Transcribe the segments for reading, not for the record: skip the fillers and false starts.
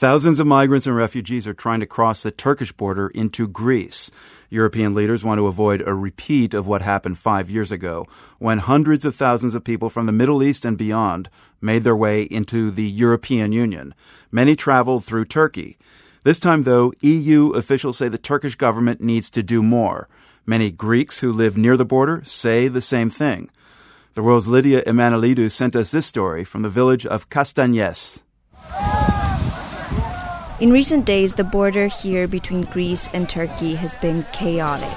Thousands of migrants and refugees are trying to cross the Turkish border into Greece. European leaders want to avoid a repeat of what happened 5 years ago, when hundreds of thousands of people from the Middle East and beyond made their way into the European Union. Many traveled through Turkey. This time, though, EU officials say the Turkish government needs to do more. Many Greeks who live near the border say the same thing. The World's Lydia Emanuelidou sent us this story from the village of Kastanyes. In recent days, the border here between Greece and Turkey has been chaotic.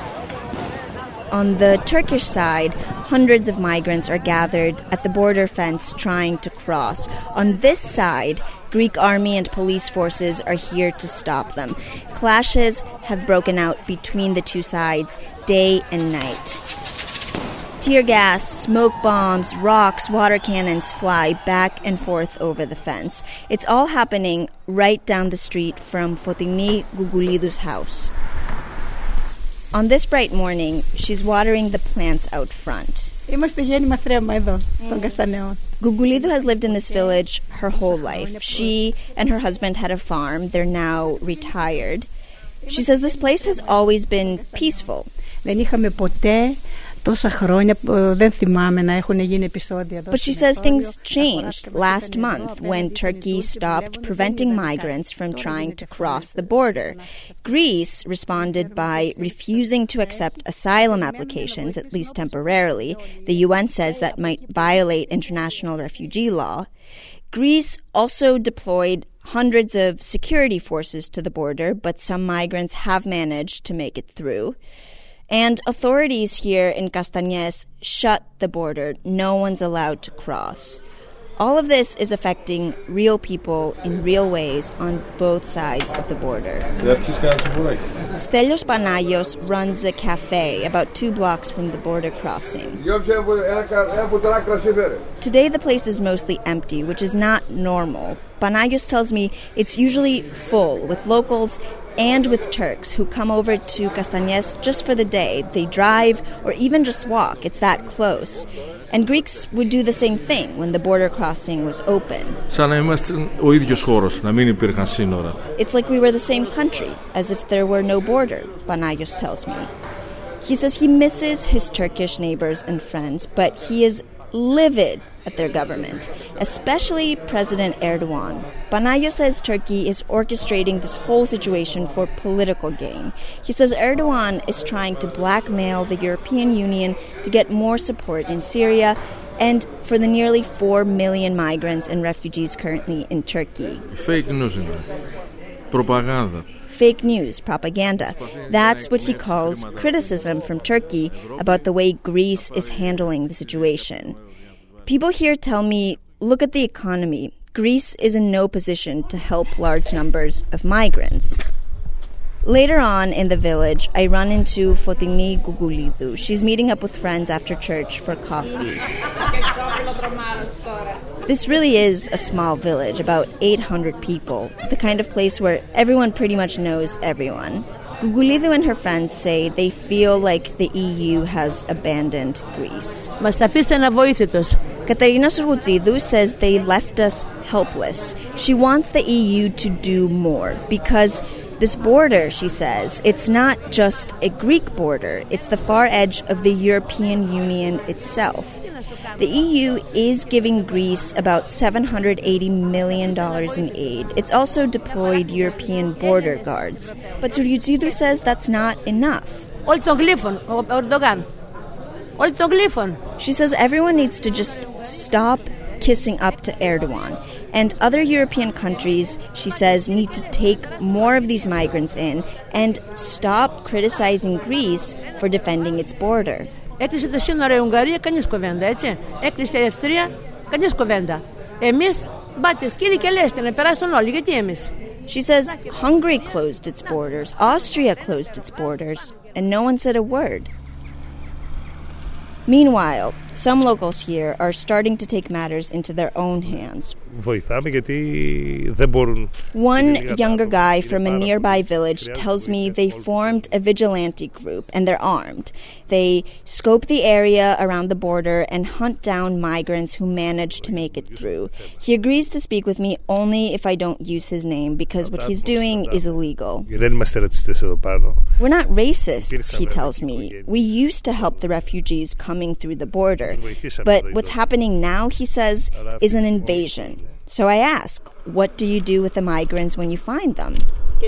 On the Turkish side, hundreds of migrants are gathered at the border fence trying to cross. On this side, Greek army and police forces are here to stop them. Clashes have broken out between the two sides day and night. Tear gas, smoke bombs, rocks, water cannons fly back and forth over the fence. It's all happening right down the street from Fotigni Gougoulidou's house. On this bright morning, she's watering the plants out front. Gougoulidou has lived in this village her whole life. She and her husband had a farm. They're now retired. She says this place has always been peaceful. But she says things changed last month when Turkey stopped preventing migrants from trying to cross the border. Greece responded by refusing to accept asylum applications, at least temporarily. The UN says that might violate international refugee law. Greece also deployed hundreds of security forces to the border, but some migrants have managed to make it through. And authorities here in Kastanyes shut the border. No one's allowed to cross. All of this is affecting real people in real ways on both sides of the border. Stelios Panagios runs a cafe about 2 blocks from the border crossing. Today the place is mostly empty, which is not normal. Panagios tells me it's usually full with locals and with Turks who come over to Kastanyes just for the day. They drive or even just walk. It's that close. And Greeks would do the same thing when the border crossing was open. It's like we were the same country, as if there were no border, Panagios tells me. He says he misses his Turkish neighbors and friends, but he is livid at their government, especially President Erdogan. Panagios says Turkey is orchestrating this whole situation for political gain. He says Erdogan is trying to blackmail the European Union to get more support in Syria and for the nearly 4 million migrants and refugees currently in Turkey. Fake news. Propaganda. Fake news, propaganda. That's what he calls criticism from Turkey about the way Greece is handling the situation. People here tell me, look at the economy. Greece is in no position to help large numbers of migrants. Later on in the village, I run into Fotigni Gougoulidou. She's meeting up with friends after church for coffee. This really is a small village, about 800 people, the kind of place where everyone pretty much knows everyone. Gougoulidou and her friends say they feel like the EU has abandoned Greece. Katerina Surgutsidou says they left us helpless. She wants the EU to do more because this border, she says, it's not just a Greek border. It's the far edge of the European Union itself. The EU is giving Greece about $780 million in aid. It's also deployed European border guards. But Surgutsidou says that's not enough. She says everyone needs to just stop kissing up to Erdogan. And other European countries, she says, need to take more of these migrants in and stop criticizing Greece for defending its border. Έκλεισε τα σύνορα η Ουγγαρία, κανείς κουβέντα, έτσι. Έκλεισε η Αυστρία, κανείς κουβέντα. Εμείς, μπάτε σκύλοι και λέστε να περάσουν όλοι, γιατί εμείς. She says Hungary closed its borders, Austria closed its borders, and no one said a word. Meanwhile, some locals here are starting to take matters into their own hands. One younger guy from a nearby village tells me they formed a vigilante group and they're armed. They scope the area around the border and hunt down migrants who manage to make it through. He agrees to speak with me only if I don't use his name because what he's doing is illegal. We're not racists, he tells me. We used to help the refugees coming through the border. But what's happening now, he says, is an invasion. So I ask, what do you do with the migrants when you find them?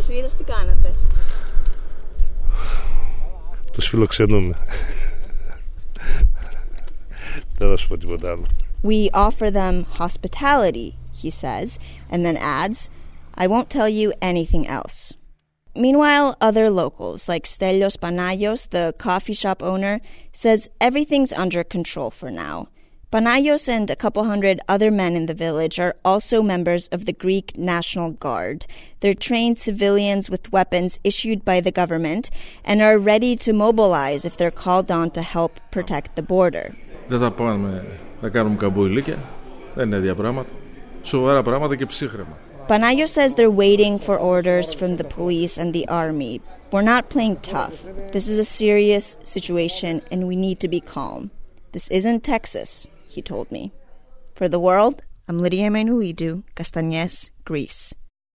We offer them hospitality, he says, and then adds, I won't tell you anything else. Meanwhile, other locals, like Stelios Panayos, the coffee shop owner, says everything's under control for now. Panayos and a couple hundred other men in the village are also members of the Greek National Guard. They're trained civilians with weapons issued by the government and are ready to mobilize if they're called on to help protect the border. Δεν θα πάμε να κάνουμε καμποϊλίκια, δεν είναι τέτοια πράγματα. Σοβαρά πράγματα και ψύχρεμα. Panayos says they're waiting for orders from the police and the army. We're not playing tough. This is a serious situation and we need to be calm. This isn't Texas, he told me. For The World, I'm Lydia Emanuelidou, Castagnes, Greece.